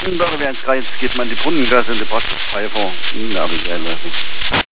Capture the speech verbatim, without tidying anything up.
Nürnberger, während es gerade jetzt geht man die Brunnengasse und die Praxis Pfeiffer in der Abigail.